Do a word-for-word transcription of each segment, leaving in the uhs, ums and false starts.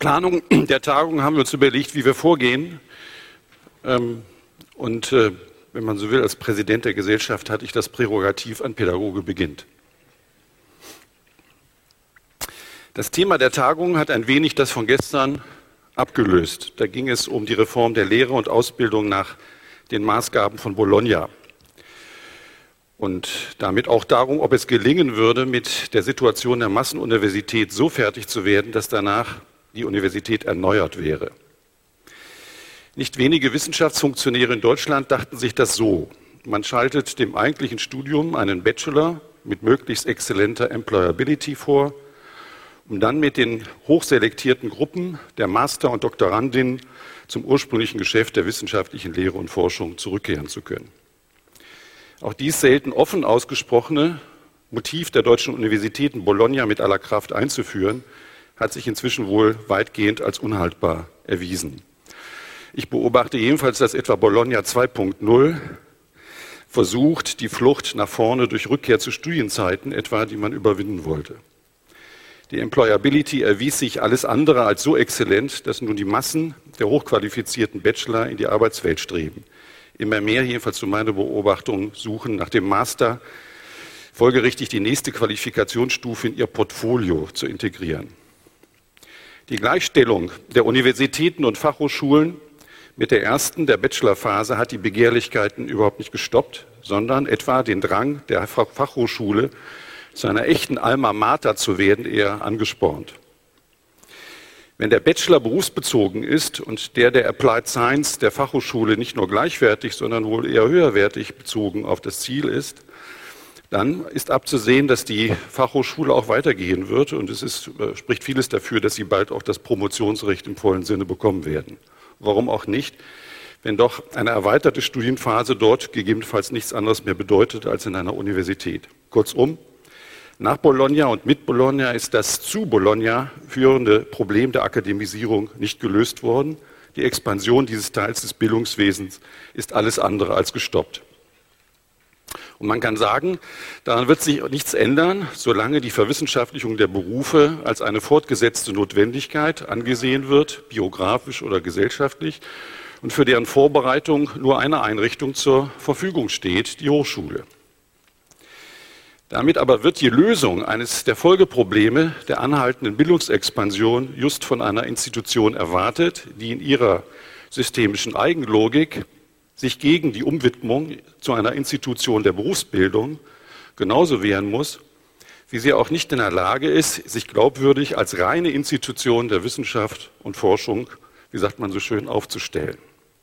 Planung der Tagung haben wir uns überlegt, wie wir vorgehen. Und wenn man so will, als Präsident der Gesellschaft hatte ich das Prärogativ, ein Pädagoge beginnt. Das Thema der Tagung hat ein wenig das von gestern abgelöst. Da ging es um die Reform der Lehre und Ausbildung nach den Maßgaben von Bologna. Und damit auch darum, ob es gelingen würde, mit der Situation der Massenuniversität so fertig zu werden, dass danach die Universität erneuert wäre. Nicht wenige Wissenschaftsfunktionäre in Deutschland dachten sich das so. Man schaltet dem eigentlichen Studium einen Bachelor mit möglichst exzellenter Employability vor, um dann mit den hochselektierten Gruppen der Master- und Doktorandinnen zum ursprünglichen Geschäft der wissenschaftlichen Lehre und Forschung zurückkehren zu können. Auch dies selten offen ausgesprochene Motiv der deutschen Universitäten, Bologna mit aller Kraft einzuführen, hat sich inzwischen wohl weitgehend als unhaltbar erwiesen. Ich beobachte jedenfalls, dass etwa Bologna zwei Punkt null versucht, die Flucht nach vorne durch Rückkehr zu Studienzeiten etwa, die man überwinden wollte. Die Employability erwies sich alles andere als so exzellent, dass nun die Massen der hochqualifizierten Bachelor in die Arbeitswelt streben. Immer mehr, jedenfalls zu meiner Beobachtung, suchen nach dem Master folgerichtig die nächste Qualifikationsstufe in ihr Portfolio zu integrieren. Die Gleichstellung der Universitäten und Fachhochschulen mit der ersten, der Bachelorphase, hat die Begehrlichkeiten überhaupt nicht gestoppt, sondern etwa den Drang der Fachhochschule, zu einer echten Alma Mater zu werden, eher angespornt. Wenn der Bachelor berufsbezogen ist und der der Applied Science der Fachhochschule nicht nur gleichwertig, sondern wohl eher höherwertig bezogen auf das Ziel ist, dann ist abzusehen, dass die Fachhochschule auch weitergehen wird und es ist, spricht vieles dafür, dass sie bald auch das Promotionsrecht im vollen Sinne bekommen werden. Warum auch nicht, wenn doch eine erweiterte Studienphase dort gegebenenfalls nichts anderes mehr bedeutet als in einer Universität. Kurzum, nach Bologna und mit Bologna ist das zu Bologna führende Problem der Akademisierung nicht gelöst worden. Die Expansion dieses Teils des Bildungswesens ist alles andere als gestoppt. Und man kann sagen, daran wird sich nichts ändern, solange die Verwissenschaftlichung der Berufe als eine fortgesetzte Notwendigkeit angesehen wird, biografisch oder gesellschaftlich, und für deren Vorbereitung nur eine Einrichtung zur Verfügung steht, die Hochschule. Damit aber wird die Lösung eines der Folgeprobleme der anhaltenden Bildungsexpansion just von einer Institution erwartet, die in ihrer systemischen Eigenlogik sich gegen die Umwidmung zu einer Institution der Berufsbildung genauso wehren muss, wie sie auch nicht in der Lage ist, sich glaubwürdig als reine Institution der Wissenschaft und Forschung, wie sagt man so schön, aufzustellen.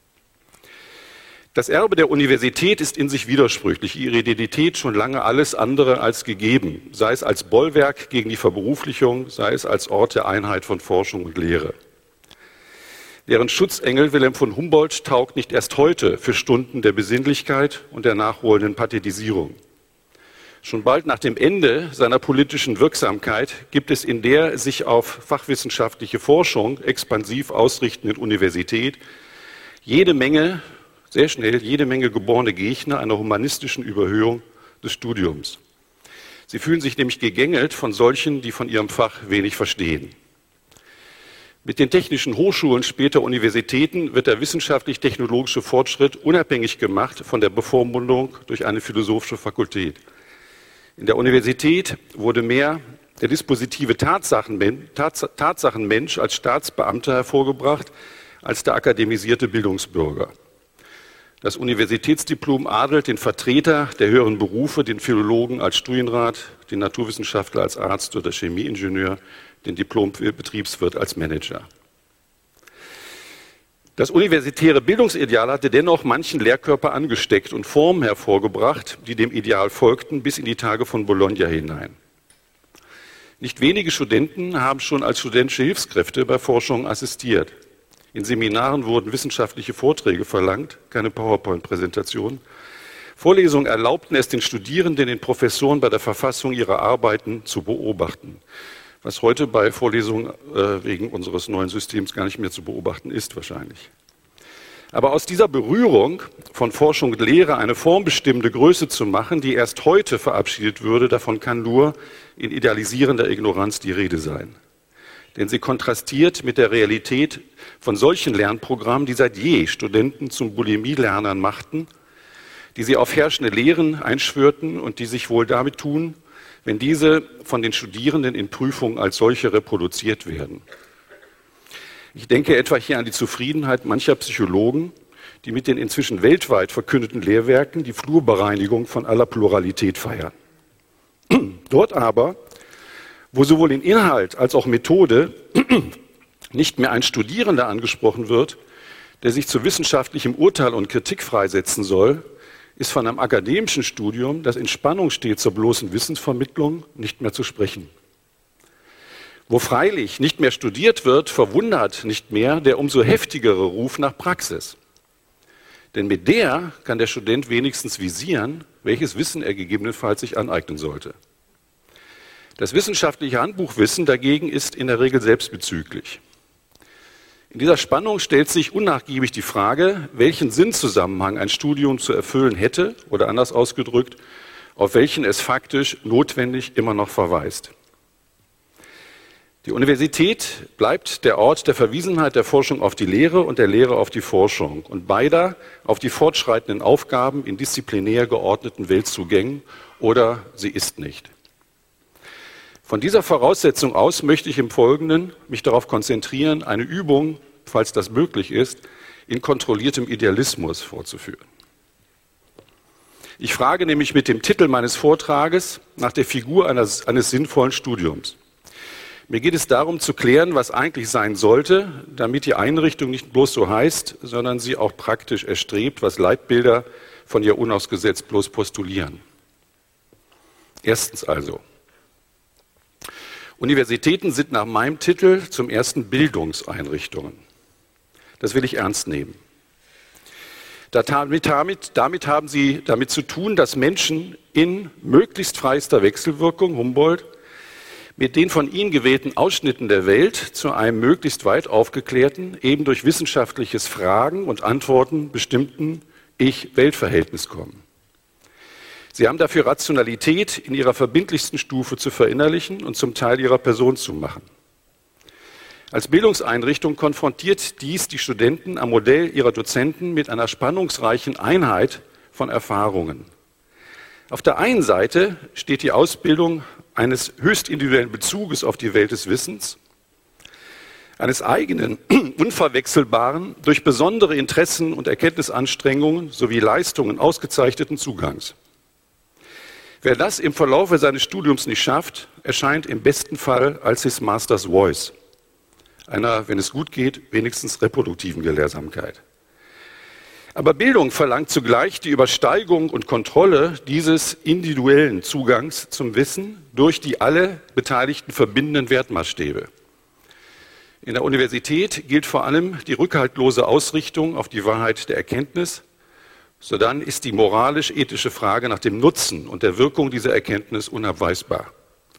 Das Erbe der Universität ist in sich widersprüchlich, ihre Identität schon lange alles andere als gegeben, sei es als Bollwerk gegen die Verberuflichung, sei es als Ort der Einheit von Forschung und Lehre. Deren Schutzengel Wilhelm von Humboldt taugt nicht erst heute für Stunden der Besinnlichkeit und der nachholenden Pathetisierung. Schon bald nach dem Ende seiner politischen Wirksamkeit gibt es in der sich auf fachwissenschaftliche Forschung expansiv ausrichtenden Universität jede Menge sehr schnell jede Menge geborene Gegner einer humanistischen Überhöhung des Studiums. Sie fühlen sich nämlich gegängelt von solchen, die von ihrem Fach wenig verstehen. Mit den technischen Hochschulen, später Universitäten, wird der wissenschaftlich-technologische Fortschritt unabhängig gemacht von der Bevormundung durch eine philosophische Fakultät. In der Universität wurde mehr der dispositive Tatsachenmensch, Tatsachenmensch als Staatsbeamter hervorgebracht, als der akademisierte Bildungsbürger. Das Universitätsdiplom adelt den Vertreter der höheren Berufe, den Philologen als Studienrat, den Naturwissenschaftler als Arzt oder Chemieingenieur, den Diplom-Betriebswirt als Manager. Das universitäre Bildungsideal hatte dennoch manchen Lehrkörper angesteckt und Formen hervorgebracht, die dem Ideal folgten bis in die Tage von Bologna hinein. Nicht wenige Studenten haben schon als studentische Hilfskräfte bei Forschung assistiert. In Seminaren wurden wissenschaftliche Vorträge verlangt, keine PowerPoint-Präsentation. Vorlesungen erlaubten es den Studierenden, den Professoren bei der Verfassung ihrer Arbeiten zu beobachten, was heute bei Vorlesungen äh, wegen unseres neuen Systems gar nicht mehr zu beobachten ist wahrscheinlich. Aber aus dieser Berührung von Forschung und Lehre eine formbestimmende Größe zu machen, die erst heute verabschiedet würde, davon kann nur in idealisierender Ignoranz die Rede sein. denn sie kontrastiert mit der Realität von solchen Lernprogrammen, die seit je Studenten zum Bulimie-Lernern machten, die sie auf herrschende Lehren einschwörten und die sich wohl damit tun, wenn diese von den Studierenden in Prüfungen als solche reproduziert werden. Ich denke etwa hier an die Zufriedenheit mancher Psychologen, die mit den inzwischen weltweit verkündeten Lehrwerken die Flurbereinigung von aller Pluralität feiern. Dort aber, wo sowohl in Inhalt als auch Methode nicht mehr ein Studierender angesprochen wird, der sich zu wissenschaftlichem Urteil und Kritik freisetzen soll, ist von einem akademischen Studium, das in Spannung steht zur bloßen Wissensvermittlung, nicht mehr zu sprechen. Wo freilich nicht mehr studiert wird, verwundert nicht mehr der umso heftigere Ruf nach Praxis. Denn mit der kann der Student wenigstens visieren, welches Wissen er gegebenenfalls sich aneignen sollte. Das wissenschaftliche Handbuchwissen dagegen ist in der Regel selbstbezüglich. In dieser Spannung stellt sich unnachgiebig die Frage, welchen Sinnzusammenhang ein Studium zu erfüllen hätte oder anders ausgedrückt, auf welchen es faktisch notwendig immer noch verweist. Die Universität bleibt der Ort der Verwiesenheit der Forschung auf die Lehre und der Lehre auf die Forschung und beider auf die fortschreitenden Aufgaben in disziplinär geordneten Weltzugängen oder sie ist nicht. Von dieser Voraussetzung aus möchte ich im Folgenden mich darauf konzentrieren, eine Übung, falls das möglich ist, in kontrolliertem Idealismus vorzuführen. Ich frage nämlich mit dem Titel meines Vortrages nach der Figur eines, eines sinnvollen Studiums. Mir geht es darum zu klären, was eigentlich sein sollte, damit die Einrichtung nicht bloß so heißt, sondern sie auch praktisch erstrebt, was Leitbilder von ihr unausgesetzt bloß postulieren. Erstens also. Universitäten sind nach meinem Titel zum ersten Bildungseinrichtungen. Das will ich ernst nehmen. Damit, damit, damit haben sie damit zu tun, dass Menschen in möglichst freister Wechselwirkung, Humboldt, mit den von ihnen gewählten Ausschnitten der Welt zu einem möglichst weit aufgeklärten, eben durch wissenschaftliches Fragen und Antworten bestimmten Ich-Welt-Verhältnis kommen. Sie haben dafür Rationalität in ihrer verbindlichsten Stufe zu verinnerlichen und zum Teil ihrer Person zu machen. Als Bildungseinrichtung konfrontiert dies die Studenten am Modell ihrer Dozenten mit einer spannungsreichen Einheit von Erfahrungen. Auf der einen Seite steht die Ausbildung eines höchst individuellen Bezuges auf die Welt des Wissens, eines eigenen, unverwechselbaren, durch besondere Interessen und Erkenntnisanstrengungen sowie Leistungen ausgezeichneten Zugangs. Wer das im Verlaufe seines Studiums nicht schafft, erscheint im besten Fall als his master's voice, einer, wenn es gut geht, wenigstens reproduktiven Gelehrsamkeit. Aber Bildung verlangt zugleich die Übersteigung und Kontrolle dieses individuellen Zugangs zum Wissen durch die alle Beteiligten verbindenden Wertmaßstäbe. In der Universität gilt vor allem die rückhaltlose Ausrichtung auf die Wahrheit der Erkenntnis. Sodann ist die moralisch-ethische Frage nach dem Nutzen und der Wirkung dieser Erkenntnis unabweisbar.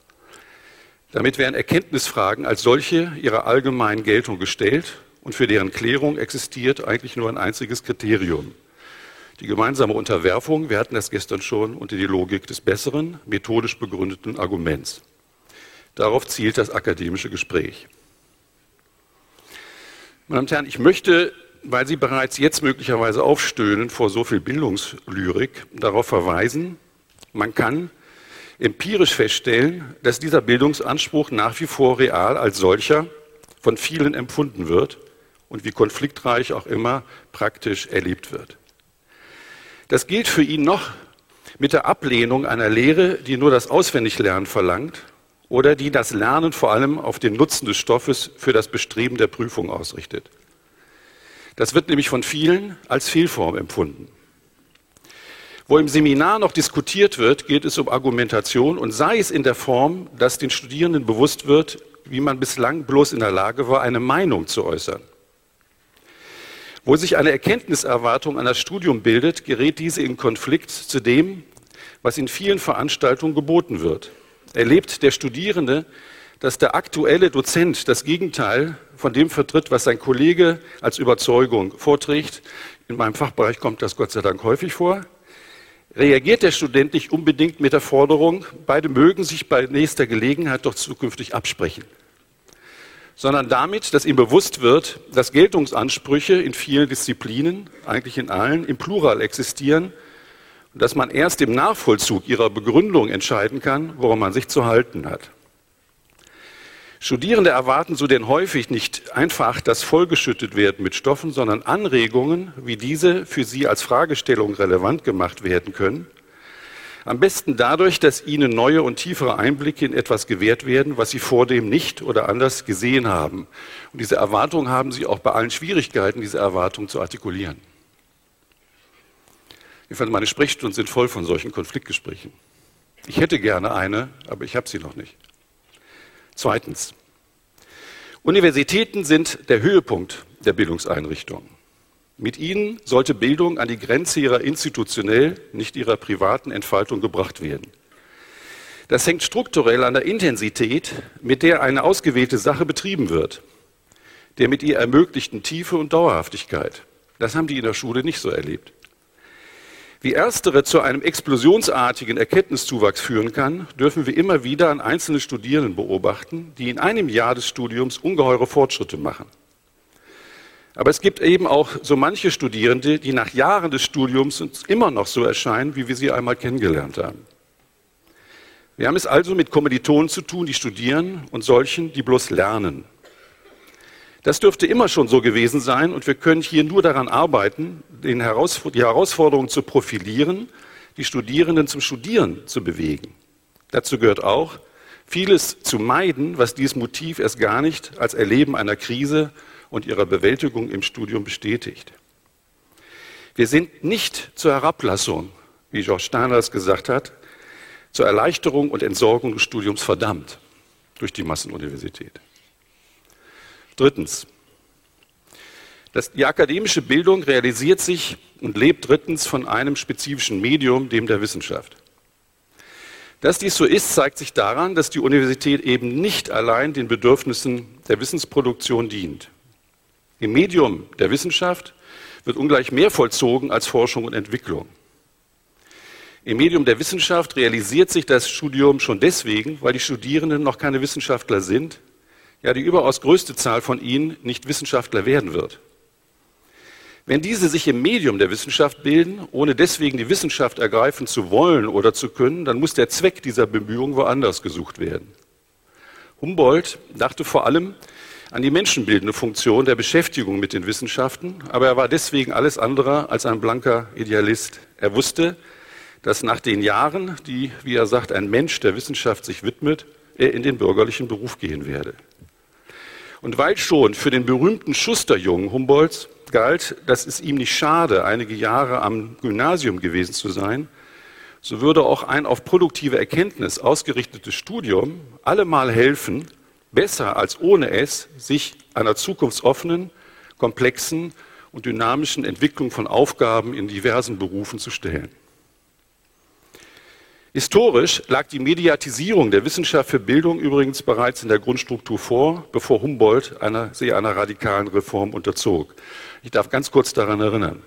Damit werden Erkenntnisfragen als solche ihrer allgemeinen Geltung gestellt und für deren Klärung existiert eigentlich nur ein einziges Kriterium. Die gemeinsame Unterwerfung, wir hatten das gestern schon, unter die Logik des besseren, methodisch begründeten Arguments. Darauf zielt das akademische Gespräch. Meine Damen und Herren, ich möchte, weil Sie bereits jetzt möglicherweise aufstöhnen vor so viel Bildungslyrik, darauf verweisen, man kann empirisch feststellen, dass dieser Bildungsanspruch nach wie vor real als solcher von vielen empfunden wird und wie konfliktreich auch immer praktisch erlebt wird. Das gilt für ihn noch mit der Ablehnung einer Lehre, die nur das Auswendiglernen verlangt oder die das Lernen vor allem auf den Nutzen des Stoffes für das Bestreben der Prüfung ausrichtet. Das wird nämlich von vielen als Fehlform empfunden. Wo im Seminar noch diskutiert wird, geht es um Argumentation und sei es in der Form, dass den Studierenden bewusst wird, wie man bislang bloß in der Lage war, eine Meinung zu äußern. Wo sich eine Erkenntniserwartung an das Studium bildet, gerät diese in Konflikt zu dem, was in vielen Veranstaltungen geboten wird. Erlebt der Studierende, dass der aktuelle Dozent das Gegenteil von dem vertritt, was sein Kollege als Überzeugung vorträgt, in meinem Fachbereich kommt das Gott sei Dank häufig vor, reagiert der Student nicht unbedingt mit der Forderung, beide mögen sich bei nächster Gelegenheit doch zukünftig absprechen. sondern damit, dass ihm bewusst wird, dass Geltungsansprüche in vielen Disziplinen, eigentlich in allen, im Plural existieren und dass man erst im Nachvollzug ihrer Begründung entscheiden kann, woran man sich zu halten hat. Studierende erwarten so denn häufig nicht einfach das vollgeschüttet werden mit Stoffen, sondern Anregungen, wie diese für sie als Fragestellung relevant gemacht werden können. Am besten dadurch, dass ihnen neue und tiefere Einblicke in etwas gewährt werden, was sie vordem nicht oder anders gesehen haben. Und diese Erwartung haben sie auch bei allen Schwierigkeiten, diese Erwartung zu artikulieren. Ich fand, meine Sprechstunden sind voll von solchen Konfliktgesprächen. Ich hätte gerne eine, aber ich habe sie noch nicht. Zweitens. Universitäten sind der Höhepunkt der Bildungseinrichtung. Mit ihnen sollte Bildung an die Grenze ihrer institutionell, nicht ihrer privaten Entfaltung gebracht werden. Das hängt strukturell an der Intensität, mit der eine ausgewählte Sache betrieben wird, der mit ihr ermöglichten Tiefe und Dauerhaftigkeit. Das haben die in der Schule nicht so erlebt. Wie erstere zu einem explosionsartigen Erkenntniszuwachs führen kann, dürfen wir immer wieder an einzelnen Studierenden beobachten, die in einem Jahr des Studiums ungeheure Fortschritte machen. Aber es gibt eben auch so manche Studierende, die nach Jahren des Studiums uns immer noch so erscheinen, wie wir sie einmal kennengelernt haben. Wir haben es also mit Kommilitonen zu tun, die studieren, und solchen, die bloß lernen. Das dürfte immer schon so gewesen sein, und wir können hier nur daran arbeiten, den Herausf- die Herausforderungen zu profilieren, die Studierenden zum Studieren zu bewegen. Dazu gehört auch, vieles zu meiden, was dieses Motiv erst gar nicht als Erleben einer Krise und ihrer Bewältigung im Studium bestätigt. Wir sind nicht zur Herablassung, wie George Steiner es gesagt hat, zur Erleichterung und Entsorgung des Studiums verdammt durch die Massenuniversität. Drittens. Das, die akademische Bildung realisiert sich und lebt drittens von einem spezifischen Medium, dem der Wissenschaft. Dass dies so ist, zeigt sich daran, dass die Universität eben nicht allein den Bedürfnissen der Wissensproduktion dient. Im Medium der Wissenschaft wird ungleich mehr vollzogen als Forschung und Entwicklung. Im Medium der Wissenschaft realisiert sich das Studium schon deswegen, weil die Studierenden noch keine Wissenschaftler sind, ja die überaus größte Zahl von ihnen nicht Wissenschaftler werden wird. Wenn diese sich im Medium der Wissenschaft bilden, ohne deswegen die Wissenschaft ergreifen zu wollen oder zu können, dann muss der Zweck dieser Bemühungen woanders gesucht werden. Humboldt dachte vor allem an die menschenbildende Funktion der Beschäftigung mit den Wissenschaften, aber er war deswegen alles andere als ein blanker Idealist. Er wusste, dass nach den Jahren, die, wie er sagt, ein Mensch der Wissenschaft sich widmet, er in den bürgerlichen Beruf gehen werde. Und weil schon für den berühmten Schusterjungen Humboldts galt, dass es ihm nicht schade, einige Jahre am Gymnasium gewesen zu sein, so würde auch ein auf produktive Erkenntnis ausgerichtetes Studium allemal helfen, besser als ohne es, sich einer zukunftsoffenen, komplexen und dynamischen Entwicklung von Aufgaben in diversen Berufen zu stellen. Historisch lag die Mediatisierung der Wissenschaft für Bildung übrigens bereits in der Grundstruktur vor, bevor Humboldt einer, sie einer radikalen Reform unterzog. Ich darf ganz kurz daran erinnern.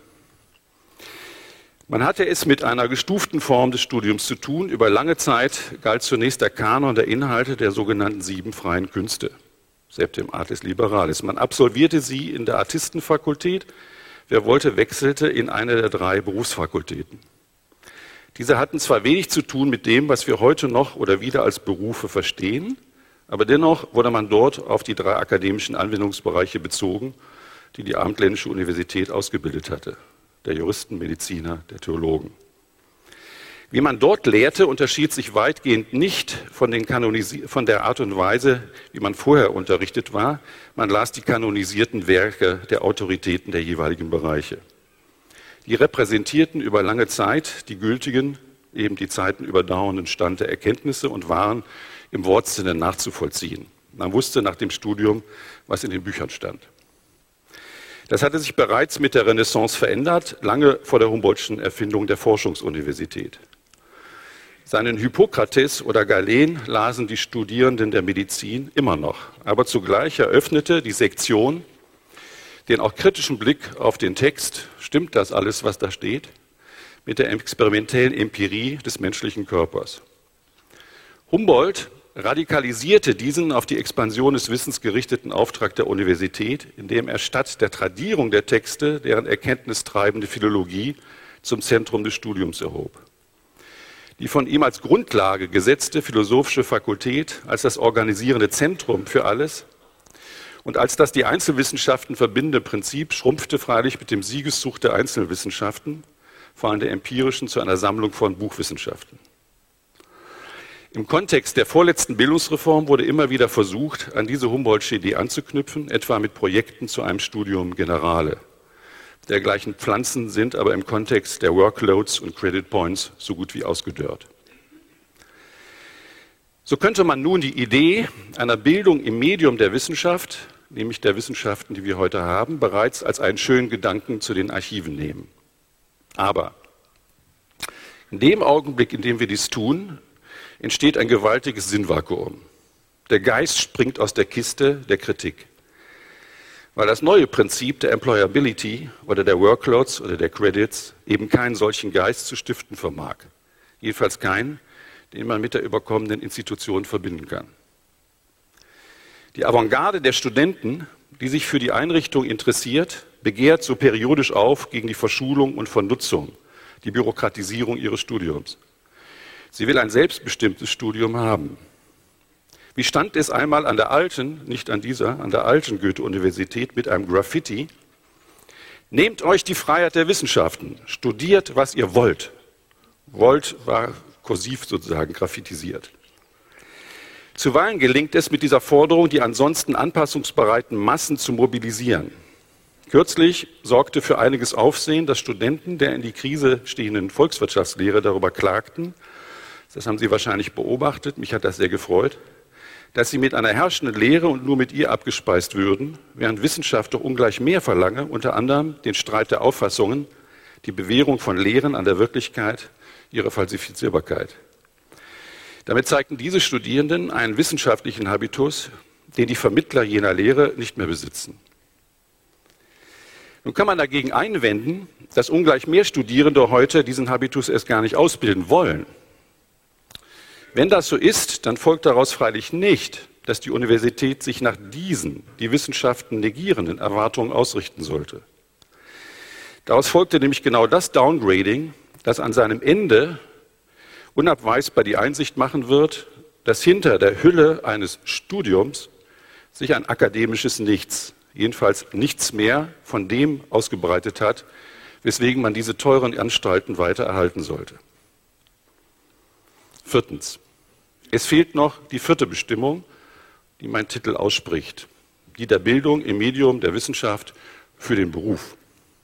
Man hatte es mit einer gestuften Form des Studiums zu tun. Über lange Zeit galt zunächst der Kanon der Inhalte der sogenannten sieben freien Künste, Septem Artis Liberalis. Man absolvierte sie in der Artistenfakultät. Wer wollte, wechselte in eine der drei Berufsfakultäten. Diese hatten zwar wenig zu tun mit dem, was wir heute noch oder wieder als Berufe verstehen, aber dennoch wurde man dort auf die drei akademischen Anwendungsbereiche bezogen, die die Abendländische Universität ausgebildet hatte, der Juristen, Mediziner, der Theologen. Wie man dort lehrte, unterschied sich weitgehend nicht von, den Kanonisi- von der Art und Weise, wie man vorher unterrichtet war. Man las die kanonisierten Werke der Autoritäten der jeweiligen Bereiche. Die repräsentierten über lange Zeit die gültigen, eben die Zeiten überdauernden Stand der Erkenntnisse und waren im Wortsinne nachzuvollziehen. Man wusste nach dem Studium, was in den Büchern stand. Das hatte sich bereits mit der Renaissance verändert, lange vor der Humboldtschen Erfindung der Forschungsuniversität. Seinen Hippokrates oder Galen lasen die Studierenden der Medizin immer noch, aber zugleich eröffnete die Sektion den auch kritischen Blick auf den Text, stimmt das alles, was da steht, mit der experimentellen Empirie des menschlichen Körpers. Humboldt radikalisierte diesen auf die Expansion des Wissens gerichteten Auftrag der Universität, indem er statt der Tradierung der Texte deren erkenntnistreibende Philologie zum Zentrum des Studiums erhob. Die von ihm als Grundlage gesetzte philosophische Fakultät als das organisierende Zentrum für alles und als das die Einzelwissenschaften verbindende Prinzip schrumpfte freilich mit dem Siegeszug der Einzelwissenschaften, vor allem der empirischen, zu einer Sammlung von Buchwissenschaften. Im Kontext der vorletzten Bildungsreform wurde immer wieder versucht, an diese Humboldtsche Idee anzuknüpfen, etwa mit Projekten zu einem Studium Generale. Dergleichen Pflanzen sind aber im Kontext der Workloads und Credit Points so gut wie ausgedörrt. So könnte man nun die Idee einer Bildung im Medium der Wissenschaft, nämlich der Wissenschaften, die wir heute haben, bereits als einen schönen Gedanken zu den Archiven nehmen. Aber in dem Augenblick, in dem wir dies tun, entsteht ein gewaltiges Sinnvakuum. Der Geist springt aus der Kiste der Kritik. Weil das neue Prinzip der Employability oder der Workloads oder der Credits eben keinen solchen Geist zu stiften vermag. Jedenfalls keinen, den man mit der überkommenen Institution verbinden kann. Die Avantgarde der Studenten, die sich für die Einrichtung interessiert, begehrt so periodisch auf gegen die Verschulung und Vernutzung, die Bürokratisierung ihres Studiums. Sie will ein selbstbestimmtes Studium haben. Wie stand es einmal an der alten, nicht an dieser, an der alten Goethe-Universität mit einem Graffiti? Nehmt euch die Freiheit der Wissenschaften, studiert, was ihr wollt. Wollt war kursiv sozusagen graffitisiert. Zuweilen gelingt es mit dieser Forderung, die ansonsten anpassungsbereiten Massen zu mobilisieren. Kürzlich sorgte für einiges Aufsehen, dass Studenten der in die Krise stehenden Volkswirtschaftslehre darüber klagten, das haben Sie wahrscheinlich beobachtet, mich hat das sehr gefreut, dass sie mit einer herrschenden Lehre und nur mit ihr abgespeist würden, während Wissenschaft doch ungleich mehr verlange, unter anderem den Streit der Auffassungen, die Bewährung von Lehren an der Wirklichkeit, ihre Falsifizierbarkeit. Damit zeigten diese Studierenden einen wissenschaftlichen Habitus, den die Vermittler jener Lehre nicht mehr besitzen. Nun kann man dagegen einwenden, dass ungleich mehr Studierende heute diesen Habitus erst gar nicht ausbilden wollen. Wenn das so ist, dann folgt daraus freilich nicht, dass die Universität sich nach diesen, die Wissenschaften negierenden Erwartungen ausrichten sollte. Daraus folgte nämlich genau das Downgrading, das an seinem Ende unabweisbar die Einsicht machen wird, dass hinter der Hülle eines Studiums sich ein akademisches Nichts, jedenfalls nichts mehr von dem ausgebreitet hat, weswegen man diese teuren Anstalten weiter erhalten sollte. Viertens. Es fehlt noch die vierte Bestimmung, die mein Titel ausspricht, die der Bildung im Medium der Wissenschaft für den Beruf.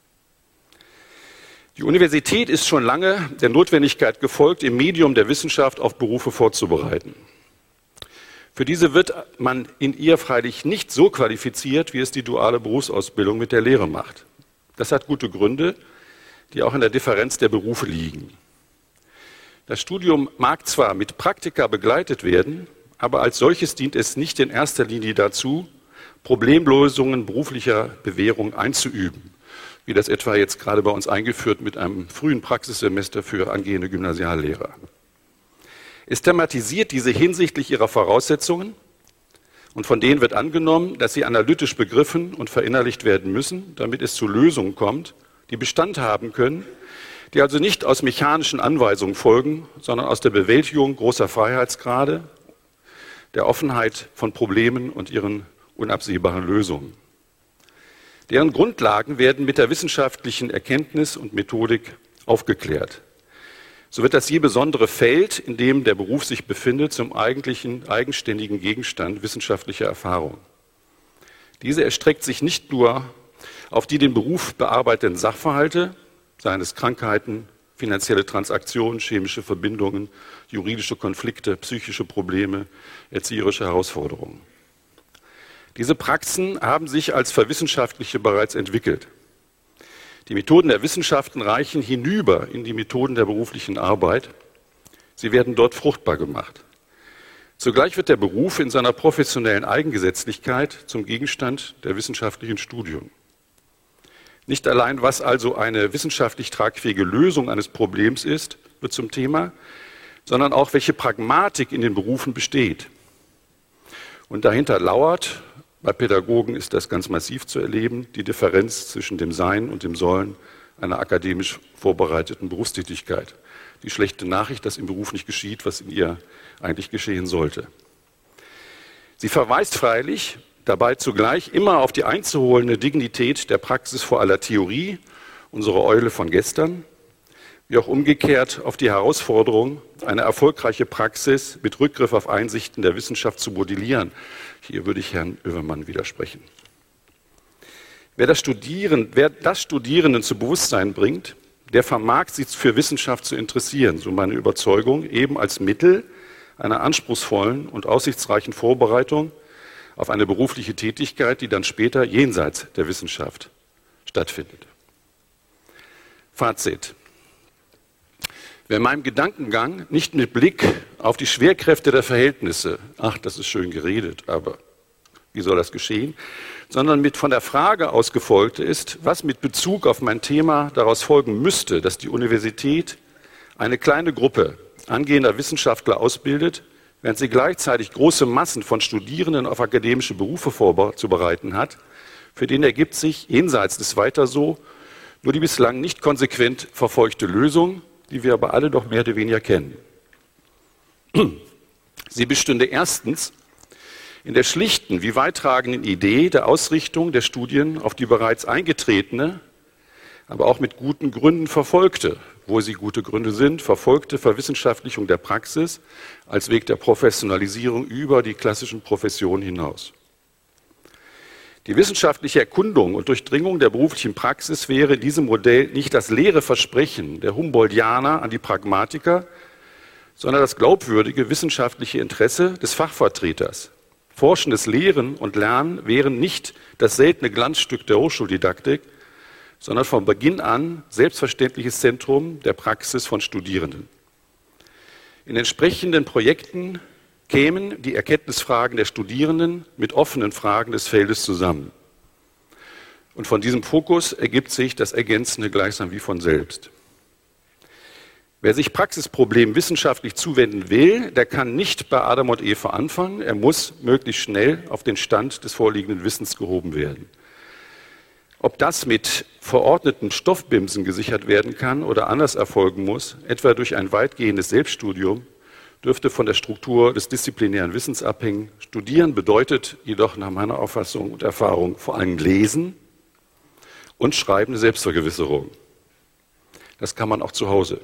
Die Universität ist schon lange der Notwendigkeit gefolgt, im Medium der Wissenschaft auf Berufe vorzubereiten. Für diese wird man in ihr freilich nicht so qualifiziert, wie es die duale Berufsausbildung mit der Lehre macht. Das hat gute Gründe, die auch in der Differenz der Berufe liegen. Das Studium mag zwar mit Praktika begleitet werden, aber als solches dient es nicht in erster Linie dazu, Problemlösungen beruflicher Bewährung einzuüben, wie das etwa jetzt gerade bei uns eingeführt mit einem frühen Praxissemester für angehende Gymnasiallehrer. Es thematisiert diese hinsichtlich ihrer Voraussetzungen und von denen wird angenommen, dass sie analytisch begriffen und verinnerlicht werden müssen, damit es zu Lösungen kommt, die Bestand haben können, die also nicht aus mechanischen Anweisungen folgen, sondern aus der Bewältigung großer Freiheitsgrade, der Offenheit von Problemen und ihren unabsehbaren Lösungen. Deren Grundlagen werden mit der wissenschaftlichen Erkenntnis und Methodik aufgeklärt. So wird das je besondere Feld, in dem der Beruf sich befindet, zum eigentlichen, eigenständigen Gegenstand wissenschaftlicher Erfahrung. Diese erstreckt sich nicht nur auf die den Beruf bearbeitenden Sachverhalte, seien es Krankheiten, finanzielle Transaktionen, chemische Verbindungen, juridische Konflikte, psychische Probleme, erzieherische Herausforderungen. Diese Praxen haben sich als Verwissenschaftliche bereits entwickelt. Die Methoden der Wissenschaften reichen hinüber in die Methoden der beruflichen Arbeit. Sie werden dort fruchtbar gemacht. Zugleich wird der Beruf in seiner professionellen Eigengesetzlichkeit zum Gegenstand der wissenschaftlichen Studien. Nicht allein, was also eine wissenschaftlich tragfähige Lösung eines Problems ist, wird zum Thema, sondern auch, welche Pragmatik in den Berufen besteht. Und dahinter lauert, bei Pädagogen ist das ganz massiv zu erleben, die Differenz zwischen dem Sein und dem Sollen einer akademisch vorbereiteten Berufstätigkeit. Die schlechte Nachricht, dass im Beruf nicht geschieht, was in ihr eigentlich geschehen sollte. Sie verweist freilich dabei zugleich immer auf die einzuholende Dignität der Praxis vor aller Theorie, unsere Eule von gestern, wie auch umgekehrt auf die Herausforderung, eine erfolgreiche Praxis mit Rückgriff auf Einsichten der Wissenschaft zu modellieren. Hier würde ich Herrn Oevermann widersprechen. Wer das Studieren, wer das Studierenden zu Bewusstsein bringt, der vermag sich für Wissenschaft zu interessieren, so meine Überzeugung, eben als Mittel einer anspruchsvollen und aussichtsreichen Vorbereitung auf eine berufliche Tätigkeit, die dann später jenseits der Wissenschaft stattfindet. Fazit. Wer in meinem Gedankengang nicht mit Blick auf die Schwerkräfte der Verhältnisse, ach, das ist schön geredet, aber wie soll das geschehen, sondern mit von der Frage aus gefolgt ist, was mit Bezug auf mein Thema daraus folgen müsste, dass die Universität eine kleine Gruppe angehender Wissenschaftler ausbildet, während sie gleichzeitig große Massen von Studierenden auf akademische Berufe vorzubereiten hat, für den ergibt sich jenseits des Weiter so nur die bislang nicht konsequent verfolgte Lösung, die wir aber alle doch mehr oder weniger kennen. Sie bestünde erstens in der schlichten wie weittragenden Idee der Ausrichtung der Studien auf die bereits eingetretene, aber auch mit guten Gründen verfolgte, wo sie gute Gründe sind, verfolgte Verwissenschaftlichung der Praxis als Weg der Professionalisierung über die klassischen Professionen hinaus. Die wissenschaftliche Erkundung und Durchdringung der beruflichen Praxis wäre in diesem Modell nicht das leere Versprechen der Humboldtianer an die Pragmatiker, sondern das glaubwürdige wissenschaftliche Interesse des Fachvertreters. Forschendes Lehren und Lernen wären nicht das seltene Glanzstück der Hochschuldidaktik, sondern von Beginn an selbstverständliches Zentrum der Praxis von Studierenden. In entsprechenden Projekten kämen die Erkenntnisfragen der Studierenden mit offenen Fragen des Feldes zusammen. Und von diesem Fokus ergibt sich das Ergänzende gleichsam wie von selbst. Wer sich Praxisproblemen wissenschaftlich zuwenden will, der kann nicht bei Adam und Eva anfangen. Er muss möglichst schnell auf den Stand des vorliegenden Wissens gehoben werden. Ob das mit verordneten Stoffbimsen gesichert werden kann oder anders erfolgen muss, etwa durch ein weitgehendes Selbststudium, dürfte von der Struktur des disziplinären Wissens abhängen. Studieren bedeutet jedoch nach meiner Auffassung und Erfahrung vor allem Lesen und Schreiben eine Selbstvergewisserung. Das kann man auch zu Hause.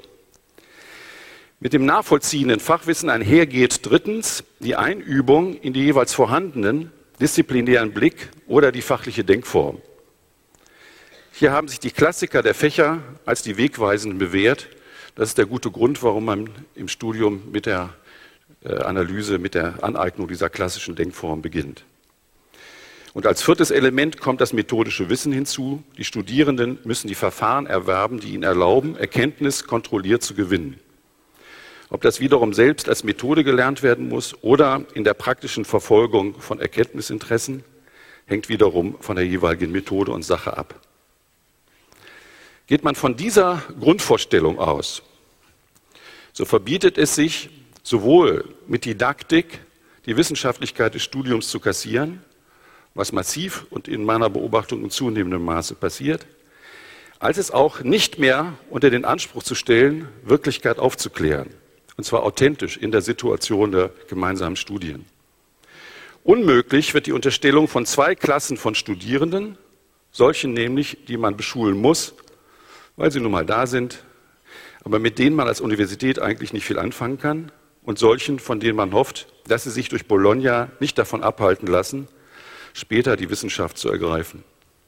Mit dem nachvollziehenden Fachwissen einhergeht drittens die Einübung in die jeweils vorhandenen disziplinären Blick oder die fachliche Denkform. Hier haben sich die Klassiker der Fächer als die Wegweisenden bewährt. Das ist der gute Grund, warum man im Studium mit der Analyse, mit der Aneignung dieser klassischen Denkform beginnt. Und als viertes Element kommt das methodische Wissen hinzu. Die Studierenden müssen die Verfahren erwerben, die ihnen erlauben, Erkenntnis kontrolliert zu gewinnen. Ob das wiederum selbst als Methode gelernt werden muss oder in der praktischen Verfolgung von Erkenntnisinteressen, hängt wiederum von der jeweiligen Methode und Sache ab. Geht man von dieser Grundvorstellung aus, so verbietet es sich, sowohl mit Didaktik die Wissenschaftlichkeit des Studiums zu kassieren, was massiv und in meiner Beobachtung in zunehmendem Maße passiert, als es auch nicht mehr unter den Anspruch zu stellen, Wirklichkeit aufzuklären, und zwar authentisch in der Situation der gemeinsamen Studien. Unmöglich wird die Unterstellung von zwei Klassen von Studierenden, solchen nämlich, die man beschulen muss, weil sie nun mal da sind, aber mit denen man als Universität eigentlich nicht viel anfangen kann, und solchen, von denen man hofft, dass sie sich durch Bologna nicht davon abhalten lassen, später die Wissenschaft zu ergreifen.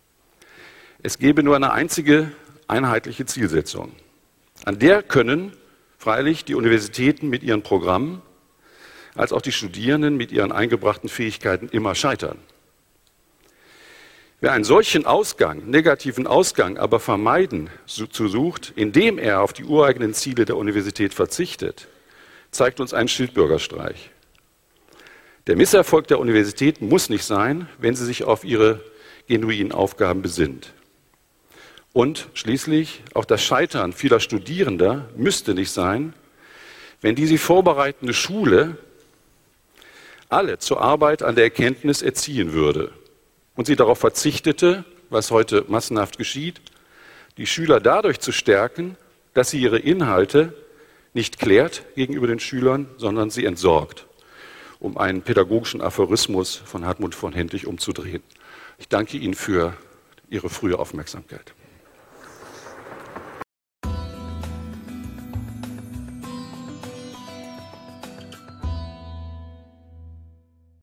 Es gäbe nur eine einzige einheitliche Zielsetzung. An der können freilich die Universitäten mit ihren Programmen, als auch die Studierenden mit ihren eingebrachten Fähigkeiten immer scheitern. Wer einen solchen Ausgang, negativen Ausgang aber vermeiden zu sucht, indem er auf die ureigenen Ziele der Universität verzichtet, zeigt uns einen Schildbürgerstreich. Der Misserfolg der Universität muss nicht sein, wenn sie sich auf ihre genuinen Aufgaben besinnt. Und schließlich auch das Scheitern vieler Studierender müsste nicht sein, wenn die sie vorbereitende Schule alle zur Arbeit an der Erkenntnis erziehen würde und sie darauf verzichtete, was heute massenhaft geschieht, die Schüler dadurch zu stärken, dass sie ihre Inhalte nicht klärt gegenüber den Schülern, sondern sie entsorgt, um einen pädagogischen Aphorismus von Hartmut von Hentig umzudrehen. Ich danke Ihnen für Ihre frühe Aufmerksamkeit.